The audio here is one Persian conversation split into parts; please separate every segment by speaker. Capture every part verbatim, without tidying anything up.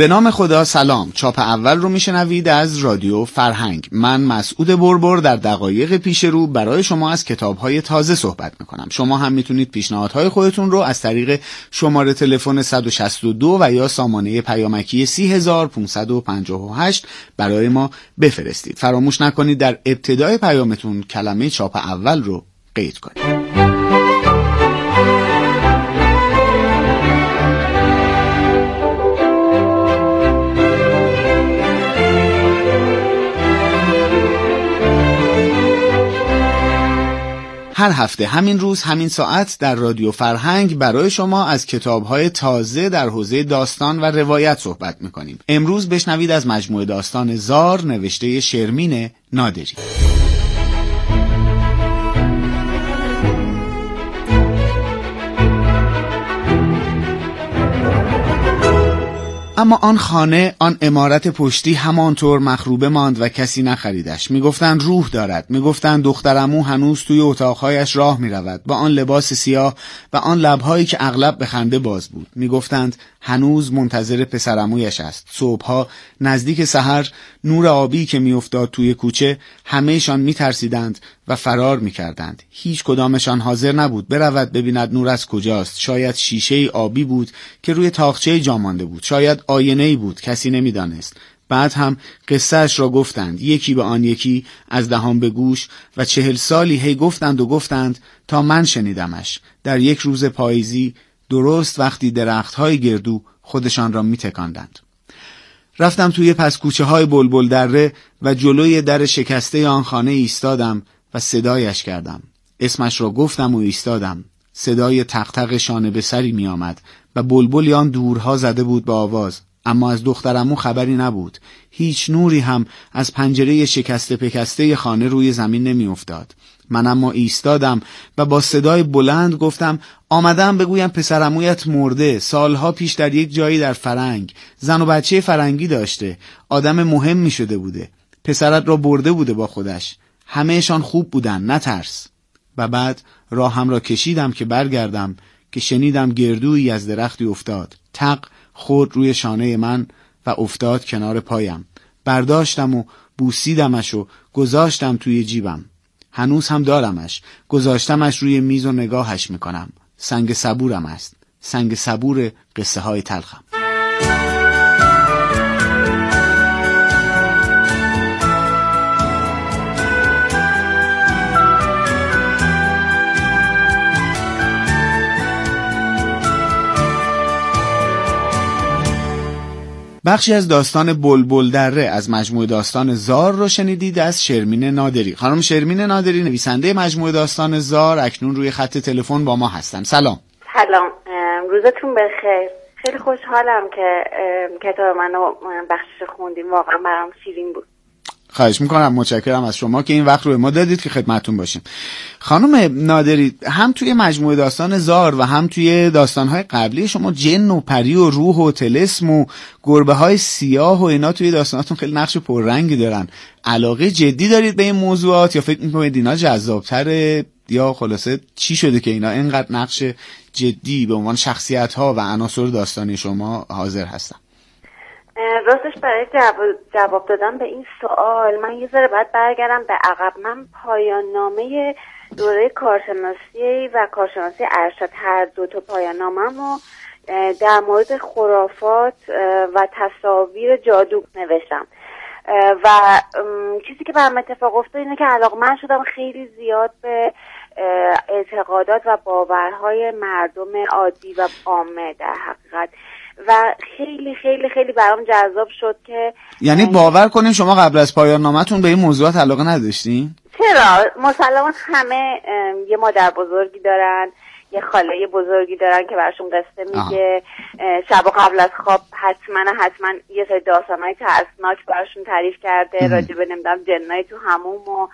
Speaker 1: به نام خدا. سلام. چاپ اول رو میشنوید از رادیو فرهنگ. من مسعود بربر در دقایق پیش رو برای شما از کتاب‌های تازه صحبت میکنم. شما هم میتونید پیشنهادهای خودتون رو از طریق شماره تلفن صد و شصت و دو و یا سامانه پیامکی سی هزار و پانصد و پنجاه و هشت برای ما بفرستید. فراموش نکنید در ابتدای پیامتون کلمه چاپ اول رو قید کنید. هر هفته همین روز همین ساعت در رادیو فرهنگ برای شما از کتاب‌های تازه در حوزه داستان و روایت صحبت می‌کنیم. امروز بشنوید از مجموعه داستان زار نوشته شرمین نادری. اما آن خانه، آن عمارت پشتی همانطور مخروبه ماند و کسی نخریدش. میگفتند روح دارد، میگفتند دخترعمو هنوز توی اتاقهایش راه میرود با آن لباس سیاه و آن لبهایی که اغلب به خنده باز بود. میگفتند هنوز منتظر پسرعمویش است. صبحها نزدیک سحر نور آبی که میافتاد توی کوچه همه‌شان میترسیدند و فرار میکردند. هیچ کدامشان حاضر نبود برود ببیند نور از کجاست. شاید شیشه آبی بود که روی تاقچه جا مانده بود، شاید آینه‌ای بود، کسی نمیدانست. بعد هم قصه‌اش را گفتند، یکی به آن یکی از دهان به گوش، و چهل سالی هی گفتند و گفتند تا من شنیدمش. در یک روز پاییزی، درست وقتی درخت‌های گردو خودشان را می‌تکاندند. رفتم توی پس کوچه های بلبل دره و جلوی در شکسته آن خانه ایستادم و صدایش کردم. اسمش را گفتم و ایستادم. صدای تق تق شانه به سری می آمد و بلبلی آن دورها زده بود به آواز، اما از دخترعمو خبری نبود. هیچ نوری هم از پنجره شکسته پکسته خانه روی زمین نمی افتاد. من اما ایستادم و با صدای بلند گفتم آمدم بگویم پسرعمویت مرده، سالها پیش در یک جایی در فرنگ، زن و بچه فرنگی داشته، آدم مهم می شده بوده، پسرت را برده بوده با خودش، همهشان خوب بودن، نترس. و بعد راهم را کشیدم که برگردم که شنیدم گردویی از درختی افتاد، تق خورد روی شانه من و افتاد کنار پایم. برداشتم و بوسیدمش و گذاشتم توی جیبم. هنوز هم دارمش. گذاشتمش روی میز و نگاهش میکنم. سنگ صبورم است. سنگ صبور قصه های تلخم. بخشی از داستان بلبل دره از مجموعه داستان زار رو شنیدید از شرمین نادری. خانم شرمین نادری نویسنده مجموعه داستان زار اکنون روی خط تلفن با ما هستن. سلام.
Speaker 2: سلام، روزتون بخیر. خیلی خوشحالم که کتاب منو بخشش خوندیم، واقعا برام شیرین بود.
Speaker 1: خواهش میکنم، متشکرم از شما که این وقت رو ما دادید که خدمتتون باشیم. خانم نادری، هم توی مجموعه داستان زار و هم توی داستانهای قبلی شما جن و پری و روح و طلسم و گربه های سیاه و اینا توی داستاناتون خیلی نقش پررنگی دارن. علاقه جدی دارید به این موضوعات یا فکر میکنید اینا جذابتره، یا خلاصه چی شده که اینا اینقدر نقش جدی به عنوان شخصیت ها و عناصر داستانی شما حاضر هستن؟
Speaker 2: راستش برای جواب, جواب دادن به این سوال من یه ذره باید برگردم به عقب. من پایان نامه دوره کارشناسی و کارشناسی ارشد، هر دو تا پایان نامه‌مو در مورد خرافات و تصاویر جادو نوشتم و چیزی که برام اتفاق افتاد اینه که علاقه‌مند شدم خیلی زیاد به اعتقادات و باورهای مردم عادی و عامه در حقیقت، و خیلی خیلی خیلی برام جذاب شد که
Speaker 1: یعنی باور کنین شما قبل از پایان نامتون به این موضوعات علاقه نداشتین؟
Speaker 2: چرا؟ مسلماً همه یه مادر بزرگی دارن، یه خاله بزرگی دارن که براشون قصه میگه، شب قبل از خواب حتما حتما یه سری داستانای ترسناک براشون تعریف کرده راجع به نمیدونم جنای تو حموم و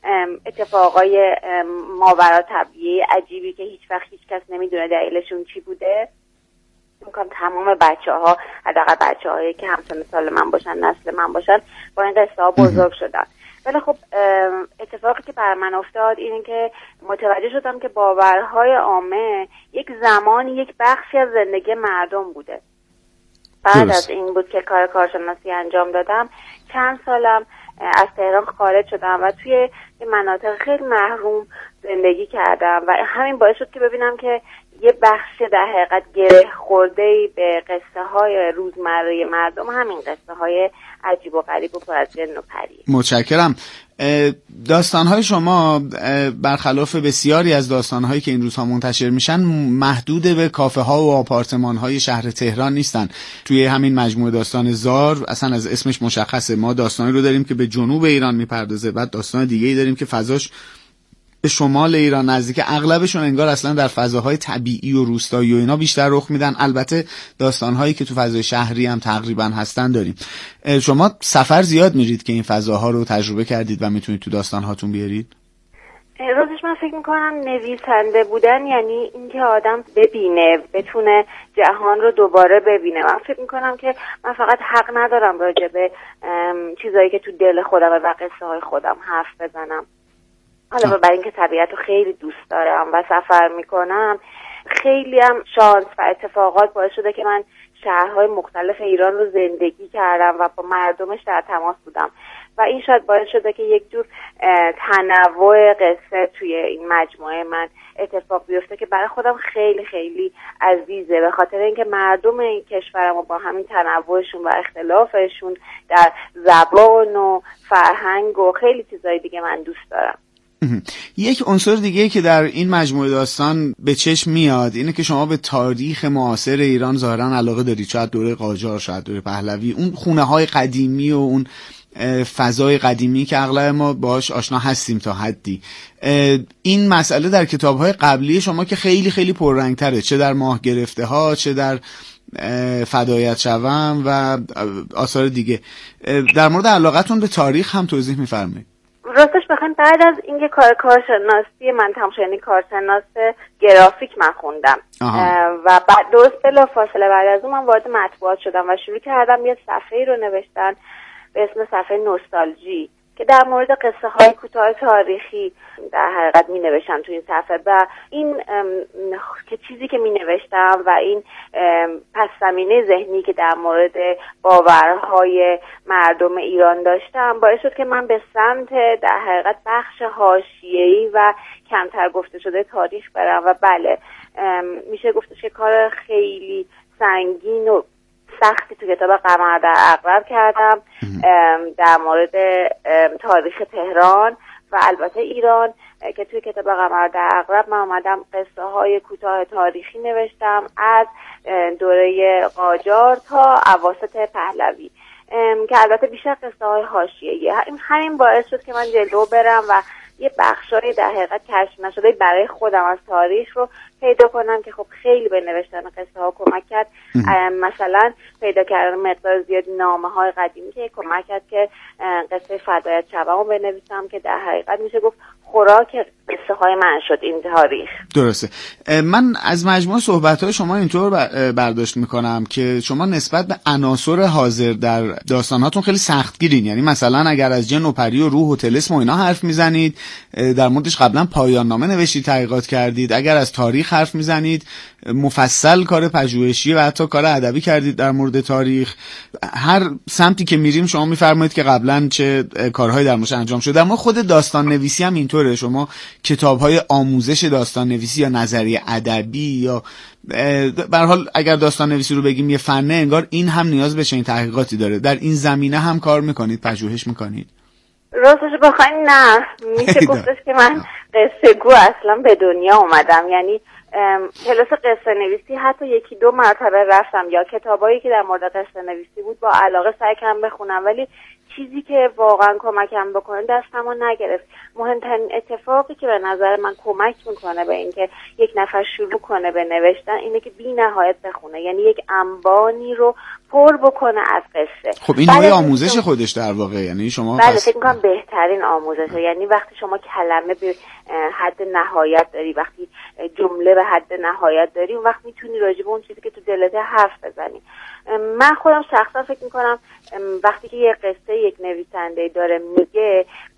Speaker 2: اتفاقای ماورا طبیعی عجیبی که هیچ وقت هیچ کس نمیدونه دلیلشون چی بوده. میگم تمام بچه‌ها، حداقل بچه‌هایی که همسن سال من باشن، نسل من باشن، با این قصه ها بزرگ شدن. ولی خب اتفاقی که بر من افتاد اینه که متوجه شدم که باورهای عامه یک زمانی یک بخشی از زندگی مردم بوده بعد
Speaker 1: درست.
Speaker 2: از این بود که کار کارشناسی انجام دادم. چند سالم از تهران خارج شدم و توی مناطق خیلی محروم زندگی کردم و همین باعث شد که ببینم که یه بخش در حقیقت گره خورده‌ای به قصه های روزمره مردم همین قصه های عجیب و غریب و پر از جن و پری.
Speaker 1: متشکرم. داستان‌های شما برخلاف بسیاری از داستان‌هایی که این روزها منتشر میشن محدود به کافه‌ها و آپارتمان‌های شهر تهران نیستن. توی همین مجموعه داستان زار اصلا از اسمش مشخصه، ما داستانی رو داریم که به جنوب ایران میپردازه، بعد داستان دیگه‌ای داریم که فضاش به شمال ایران نزدیک، اغلبشون انگار اصلا در فضاهای طبیعی و روستایی و اینا بیشتر رخ میدن. البته داستانهایی که تو فضای شهری هم تقریبا هستن داریم. شما سفر زیاد میرید که این فضاها رو تجربه کردید و میتونید تو داستانهاتون بیارید؟
Speaker 2: روزش من فکر میکنم نویسنده بودن یعنی اینکه آدم ببینه، بتونه جهان رو دوباره ببینه. من فکر میکنم که من فقط حق ندارم راجع به چیزایی که تو دل خودم و قصه های خودم حرف بزنم. حالا برای اینکه طبیعت رو خیلی دوست دارم و سفر میکنم، خیلی هم شانس و اتفاقات باعث شده که من شهرهای مختلف ایران رو زندگی کردم و با مردمش در تماس بودم و این شاید باعث شده که یک جور تنوع قصه توی این مجموعه من اتفاق بیفته که برای خودم خیلی خیلی عزیزه، به خاطر اینکه مردم این کشورم و با همین تنوعشون و اختلافشون در زبان و فرهنگ و خیلی چیزای دیگه من دوست دارم.
Speaker 1: یک عنصر دیگه که در این مجموعه داستان به چشم میاد اینه که شما به تاریخ معاصر ایران ظاهرا علاقه دارید، شاید دوره قاجار، شاید دوره پهلوی، اون خونه های قدیمی و اون فضای قدیمی که اغلب ما باهاش آشنا هستیم تا حدی. این مسئله در کتاب‌های قبلی شما که خیلی خیلی پررنگ‌تره، چه در ماه گرفته ها، چه در فدایت شوم و آثار دیگه. در مورد علاقتون به تاریخ هم توضیح می‌فرمایید؟
Speaker 2: راستش بخوایم بعد از اینکه کار کارشناسی من تمام شد، یعنی کارشناس گرافیک من خوندم و بعد درست بلا فاصله بعد از اون من وارد مطبوعات شدم و شروع کردم یه صفحه‌ای رو نوشتن به اسم صفحه نوستالژی که در مورد قصه های کوتاه تاریخی در حقیقت می نوشتم تو این صفحه و این که چیزی که می نوشتم و این پس زمینه ذهنی که در مورد باورهای مردم ایران داشتم باعث شد که من به سمت در حقیقت بخش حاشیه‌ای و کمتر گفته شده تاریخ برم و بله میشه گفتش که کار خیلی سنگین و سختی تو کتاب قمر در عقرب کردم در مورد تاریخ تهران و البته ایران که توی کتاب قمر در عقرب من اومدم قصه های کوتاه تاریخی نوشتم از دوره قاجار تا اواسط پهلوی که البته بیشتر قصه های حاشیه‌ای. همین باعث شد که من جلو برم و یه بخشای در حقیقت کشف نشده برای خودم از تاریخ رو پیدا کنم که خب خیلی به نوشتن قصه ها کمک کرد. مثلا پیدا کردن مقدار زیاد نامه های قدیمی که کمک کرد که قصه فدایت شوم رو بنویسم که در حقیقت میشه گفت خوراک قصه های من شد این تاریخ.
Speaker 1: درسته. من از مجموع صحبت های شما اینطور برداشت میکنم که شما نسبت به عناصر حاضر در داستاناتون خیلی سختگیرین، یعنی مثلا اگر از جن و پری و روح و طلسم و اینا حرف میزنید در موردش قبلا پایان نامه نوشتید، تحقیقات کردید، اگر از تاریخ حرف میزنید مفصل کار پژوهشی و حتی کار ادبی کردید در مورد تاریخ. هر سمتی که میریم شما میفرمایید که قبلا چه کارهایی در موردش انجام شده. اما خود داستان نویسی هم اینطوره، شما کتاب‌های آموزش داستان نویسی یا نظریه ادبی یا به هر حال اگر داستان نویسی رو بگیم یه فنه، انگار این هم نیاز به چنین تحقیقاتی داره. در این زمینه هم کار میکنید، پژوهش میکنید؟
Speaker 2: راستش بخواین نه، میشه گفتش که من قصه گو اصلا به دنیا اومدم، یعنی کلاس قصه نویسی حتی یکی دو مرتبه رفتم یا کتابایی که در مورد قصه نویسی بود با علاقه سعی کردم بخونم، ولی چیزی که واقعا کمکم بکنه دستمو نگرفت. مهمترین اتفاقی که به نظر من کمک میکنه به اینکه یک نفر شروع کنه به نوشتن اینه که بی نهایت بخونه، یعنی یک انبانی رو پر بکنه از قصه.
Speaker 1: خب این نوع آموزش خودش در واقع، یعنی شما
Speaker 2: بله فکر میکنم بهترین آموزشه، یعنی وقتی شما کلمه به حد نهایت داری، وقتی جمله به حد نهایت داری، اون وقت میتونی راجع به اون چیزی که تو دلت حرف بزنی. من خودم شخصا فکر میکنم وقتی که یه قصه یک نویسنده داره میگه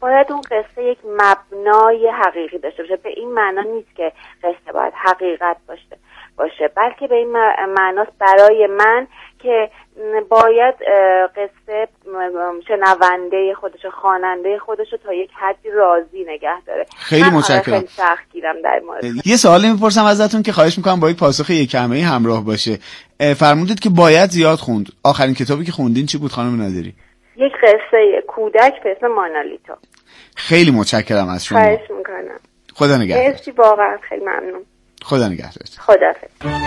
Speaker 2: باید اون قصه یک مبنای حقیقی داشته باشه. به این معنا نیست که قصه باید حقیقت باشه باشه بلکه به این معناست برای من که باید قصه شنونده خودش و خواننده خودش رو تا یک حدی راضی نگه داره.
Speaker 1: خیلی متشکرم.
Speaker 2: خیلی سخت گیرم در مورد.
Speaker 1: یه سوالی میپرسم ازتون که خواهش میکنم با یک پاسخ یکمه‌ای همراه باشه. فرمودید که باید زیاد خوند. آخرین کتابی که خوندین چی بود خانم نادری؟
Speaker 2: یک قصه کودک به اسم مانالیتا.
Speaker 1: خیلی متشکرم از شما.
Speaker 2: خواهش میکنم.
Speaker 1: خدا نگهدار.
Speaker 2: مرسی واقعا خیلی ممنون.
Speaker 1: خدا نگهدار.
Speaker 2: خداحافظ.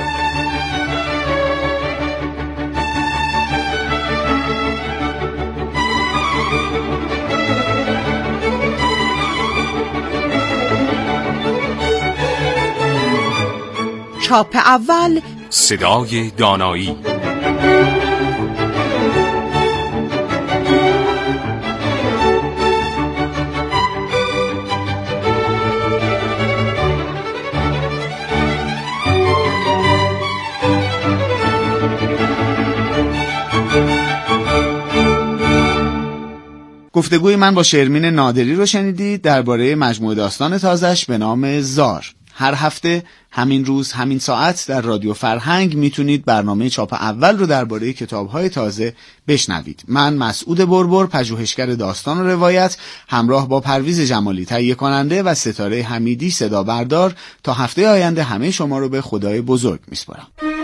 Speaker 3: چاپ اول
Speaker 4: صدای دانایی.
Speaker 1: گفتگوی من با شرمین نادری رو شنیدید درباره مجموعه داستان تازه‌اش به نام زار. هر هفته همین روز همین ساعت در رادیو فرهنگ میتونید برنامه چاپ اول رو درباره کتاب‌های تازه بشنوید. من مسعود بربر، پژوهشگر داستان و روایت، همراه با پرویز جمالی تهیه کننده و ستاره حمیدی صدا بردار، تا هفته آینده همه شما رو به خدای بزرگ میسپارم.